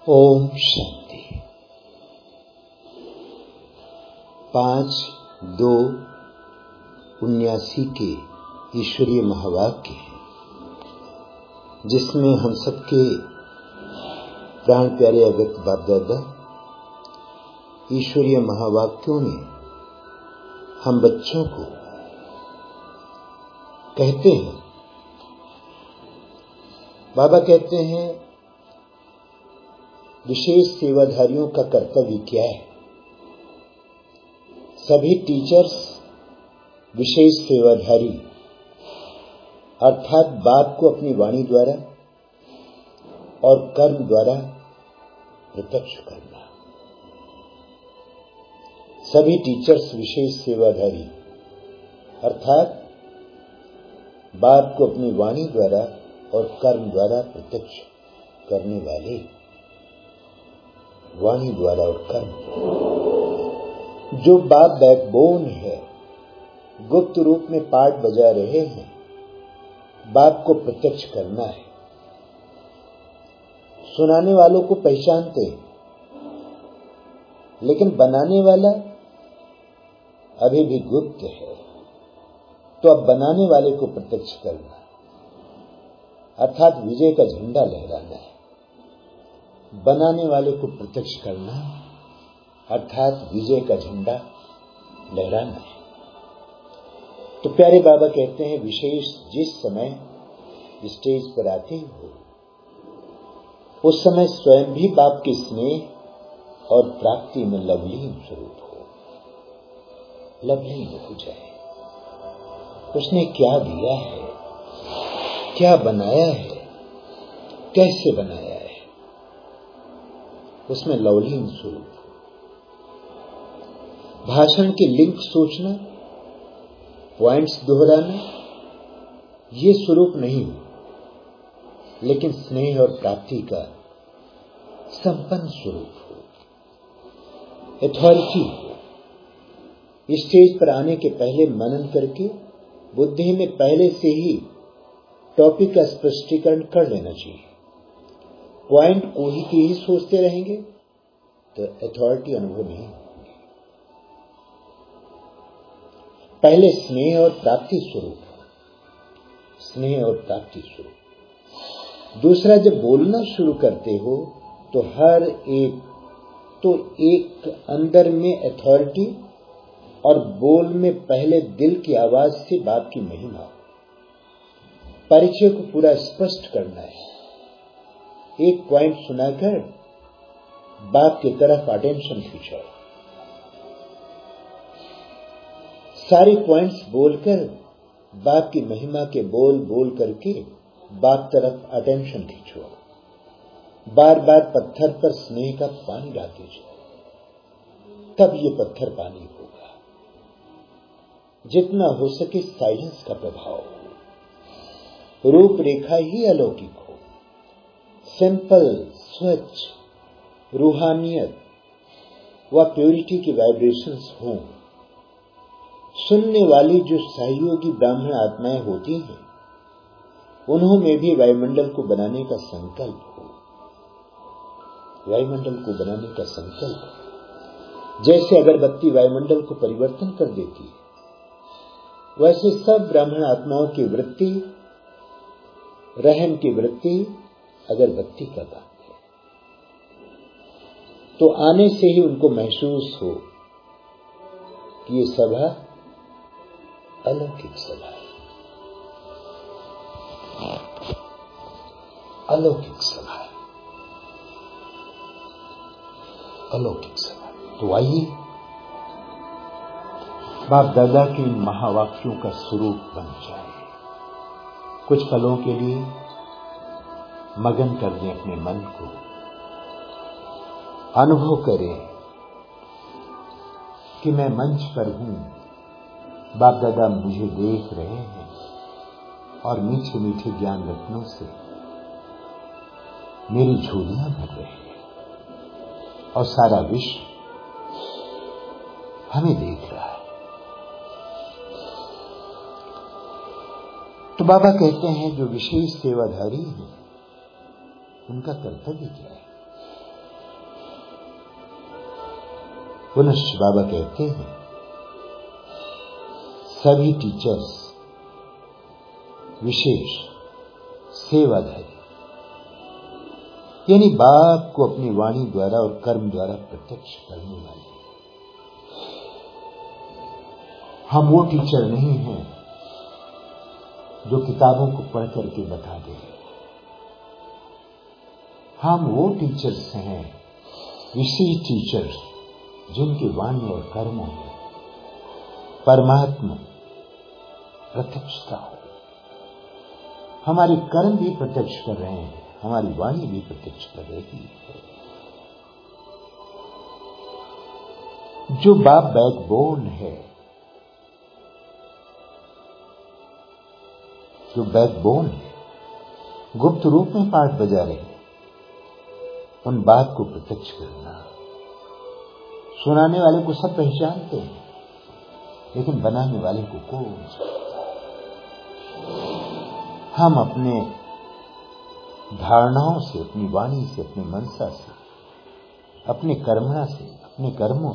ओम शांति। 5/2/79 के ईश्वरीय महावाक्य हैं, जिसमें हम सबके प्राण प्यारे अव्यक्त बाप दादा ईश्वरीय महावाक्यों में हम बच्चों को कहते हैं। बाबा कहते हैं विशेष सेवाधारियों का कर्तव्य क्या है। सभी टीचर्स विशेष सेवाधारी अर्थात बात को अपनी वाणी द्वारा और कर्म द्वारा प्रत्यक्ष करना। सभी टीचर्स विशेष सेवाधारी अर्थात बात को अपनी वाणी द्वारा और कर्म द्वारा प्रत्यक्ष करने वाले। वाणी द्वारा और कर्म जो बात बैकबोन है, गुप्त रूप में पाठ बजा रहे हैं, बात को प्रत्यक्ष करना है। सुनाने वालों को पहचानते हैं, लेकिन बनाने वाला अभी भी गुप्त है। तो अब बनाने वाले को प्रत्यक्ष करना अर्थात विजय का झंडा लहराना है। बनाने वाले को प्रत्यक्ष करना अर्थात विजय का झंडा लहराना है। तो प्यारे बाबा कहते हैं विशेष जिस समय स्टेज पर आते हो उस समय स्वयं भी बाप के स्नेह और प्राप्ति में लवलीन स्वरूप हो, लवलीन हो जाए। उसने क्या दिया है, क्या बनाया है, कैसे बनाया है, उसमें लवलीन स्वरूप। भाषण के लिंक सोचना, पॉइंट्स दोहराना, ये स्वरूप नहीं हो, लेकिन स्नेह और प्राप्ति का संपन्न स्वरूप हो, अथॉरिटी हो। स्टेज पर आने के पहले मनन करके बुद्धि में पहले से ही टॉपिक का स्पष्टीकरण कर लेना चाहिए। पॉइंट को ही सोचते रहेंगे तो अथॉरिटी अनुभव नहीं होगी। पहले स्नेह और प्राप्ति स्वरूप, स्नेह और प्राप्ति स्वरूप। दूसरा, जब बोलना शुरू करते हो तो हर एक अंदर में अथॉरिटी और बोल में पहले दिल की आवाज से बाप की महिमा, परिचय को पूरा स्पष्ट करना है। एक पॉइंट सुनाकर बाप की तरफ अटेंशन खींचाओ। सारे पॉइंट्स बोलकर बाप की महिमा के बोल बोल करके बाप तरफ अटेंशन खींचो। बार बार पत्थर पर स्नेह का पानी डालते जाओ, तब ये पत्थर पानी होगा। जितना हो सके साइलेंस का प्रभाव, रूपरेखा ही अलौकिक हो, सिंपल, स्वच्छ, रूहानियत व प्योरिटी की वाइब्रेशंस हों। सुनने वाली जो सहयोगी ब्राह्मण आत्माएं होती हैं, उन्होंने भी वायुमंडल को बनाने का संकल्प हो। वायुमंडल को बनाने का संकल्प, जैसे अगरबत्ती वायुमंडल को परिवर्तन कर देती है, वैसे सब ब्राह्मण आत्माओं की वृत्ति, रहम की वृत्ति अगरबत्ती का काम है। तो आने से ही उनको महसूस हो कि ये सभा अलौकिक सभा है, अलौकिक सभा है, अलौकिक सभा। तो आइए बाप दादा के इन महावाक्यों का स्वरूप बन जाए। कुछ पलों के लिए मगन कर दें अपने मन को, अनुभव करें कि मैं मंच पर हूं, बाप दादा मुझे देख रहे हैं और मीठे मीठे ज्ञान रत्नों से मेरी झोलियां भर रहे हैं और सारा विश्व हमें देख रहा है। तो बाबा कहते हैं जो विशेष सेवाधारी हैं उनका कर्तव्य क्या है। पुनश्च बाबा कहते हैं सभी टीचर्स विशेष सेवाधारी, यानी बाप को अपनी वाणी द्वारा और कर्म द्वारा प्रत्यक्ष करने वाले। हम वो टीचर नहीं हैं जो किताबों को पढ़ करके बता दें। हम वो टीचर्स हैं, विशेष टीचर्स, जिनकी वाणी और कर्मों में परमात्मा प्रत्यक्षता हो। हमारे कर्म भी प्रत्यक्ष कर रहे हैं, हमारी वाणी भी प्रत्यक्ष कर रही है। जो बाप बैकबोन है, जो बैकबोन है, गुप्त रूप में पाठ बजा रहे हैं, उन बात को प्रत्यक्ष करना। सुनाने वाले को सब पहचानते हैं, लेकिन बनाने वाले को कौन जानता है? हम अपने धारणाओं से, अपनी वाणी से, अपनी मनसा से, अपने कर्मणा से, अपने कर्मों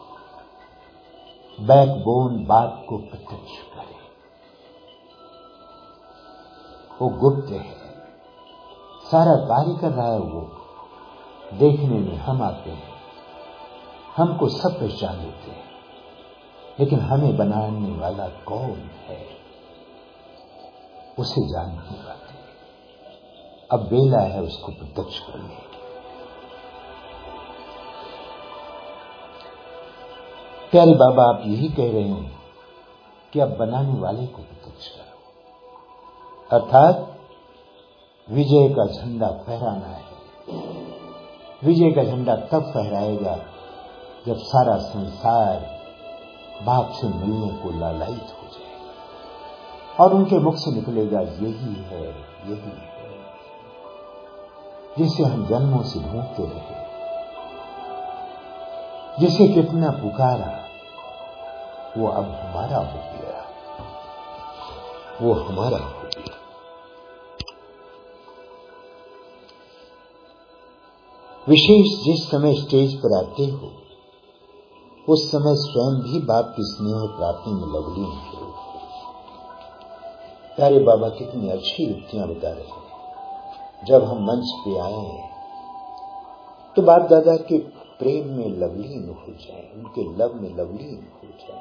से बैकबोन बात को प्रत्यक्ष करें। वो गुप्त है, सारा कार्य कर रहा है वो। देखने में हम आते हैं, हमको सब पहचान लेते हैं, लेकिन हमें बनाने वाला कौन है उसे जान नहीं पाते। अब बेला है उसको प्रत्यक्ष करने की। प्यारे बाबा, आप यही कह रहे हैं कि अब बनाने वाले को प्रत्यक्ष करो, अर्थात विजय का झंडा फहराना है। विजय का झंडा तब फहराएगा जब सारा संसार बाप से मिलने को लालायित हो जाएगा और उनके मुख से निकलेगा यही है, यही है, जिसे हम जन्मों से ढूंढते रहे, जिसे कितना पुकारा, वो अब हमारा हो गया, वो हमारा हो गया। विशेष जिस समय स्टेज पर आते हो, उस समय स्वयं भी बाप की स्नेह और प्राप्ति में लवलीन हो। प्यारे बाबा कितनी अच्छी युक्तियां बता रहे हैं। जब हम मंच पे आए तो बाप दादा के प्रेम में लवलीन हो जाए, उनके लव में लवलीन हो जाए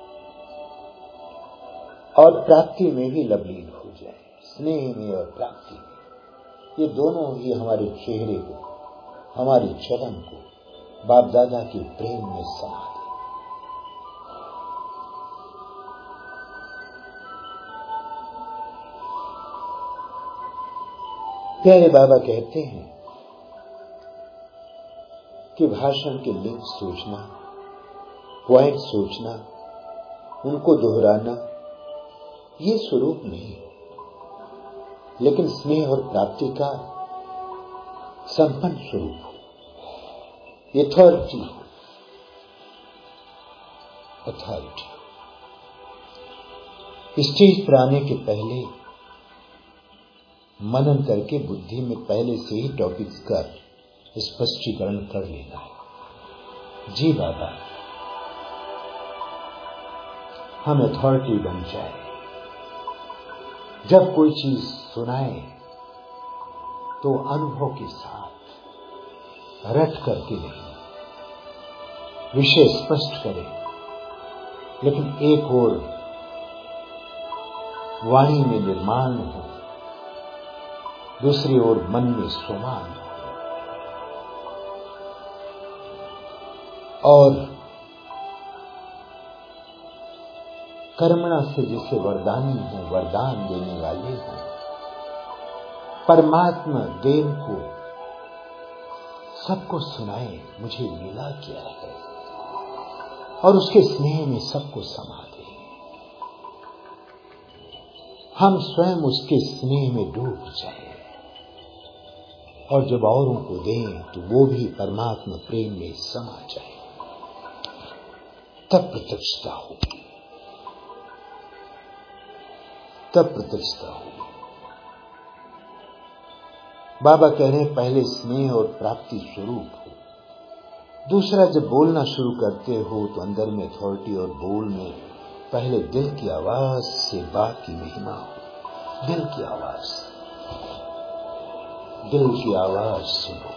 और प्राप्ति में भी लवलीन हो जाए, स्नेह में और प्राप्ति में। ये दोनों ही हमारे चेहरे को, हमारे चरण को बाप दादा के प्रेम में समा दे। प्यारे बाबा कहते हैं कि भाषण के लिंक सोचना, पॉइंट सोचना, उनको दोहराना, ये स्वरूप नहीं, लेकिन स्नेह और प्राप्ति का संपन्न स्वरूप हो, अथॉरिटी हो, अथॉरिटी। स्टेज पर आने के पहले मनन करके बुद्धि में पहले से ही टॉपिक्स का स्पष्टीकरण कर लेना है। जी बाबा, हम अथॉरिटी बन जाए। जब कोई चीज सुनाए तो अनुभव के साथ, रट करके नहीं, विषय स्पष्ट करें, लेकिन एक और वाणी में निर्माण हो, दूसरी ओर मन में स्वमान हो, और कर्मणा से जैसे वरदानी हो, वरदान देने वाले हो, परमात्मा देव को सबको सुनाए मुझे मिला क्या है, और उसके स्नेह में सबको समा दे। हम स्वयं उसके स्नेह में डूब जाए, और जब औरों को दें तो वो भी परमात्मा प्रेम में समा जाए, तब प्रत्यक्षता होगी, तब प्रत्यक्षता होगी। बाबा कह रहे हैं पहले स्नेह और प्राप्ति स्वरूप हो, दूसरा, जब बोलना शुरू करते हो तो अंदर में अथॉरिटी और बोल में पहले दिल की आवाज से बात की महिमा हो। दिल की आवाज, दिल की आवाज सुनो।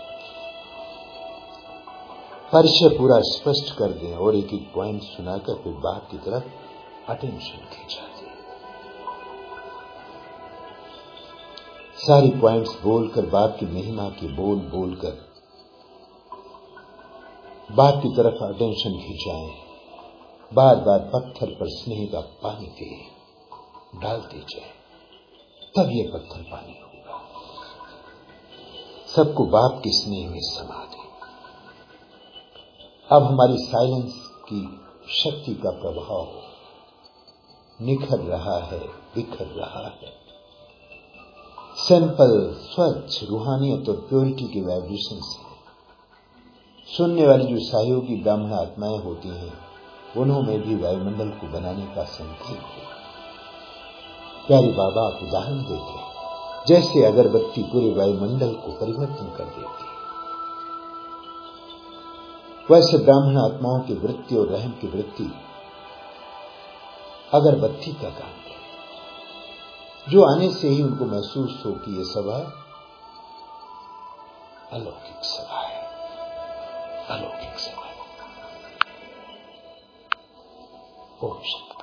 परिचय पूरा स्पष्ट कर दें और एक एक पॉइंट सुनाकर फिर बात की तरफ अटेंशन खींचा दें। सारी पॉइंट्स बोलकर बात की महिमा की बोल बोलकर बात की तरफ अटेंशन खिंचाएं। बार बार पत्थर पर स्नेह का पानी डालते जाए, तब ये पत्थर पानी होगा। सबको बाप के स्नेह में समा दे। अब हमारी साइलेंस की शक्ति का प्रभाव निखर रहा है, बिखर रहा है। सिंपल, स्वच्छ रूहानियत और प्योरिटी के वाइब्रेशन से सुनने वाली जो सहयोगी ब्राह्मण आत्माएं होती हैं, उन्होंने भी वायुमंडल को बनाने का संकल्प है। प्यारे बाबा आप उदाहरण देते हैं, जैसे अगरबत्ती पूरे वायुमंडल को परिवर्तन कर देती है, वैसे ब्राह्मण आत्माओं की वृत्ति और रहम की वृत्ति अगरबत्ती का काम है, जो आने से ही उनको महसूस हो कि ये सभा अलौकिक सभा है, अलौकिक सभा। ओम शांति।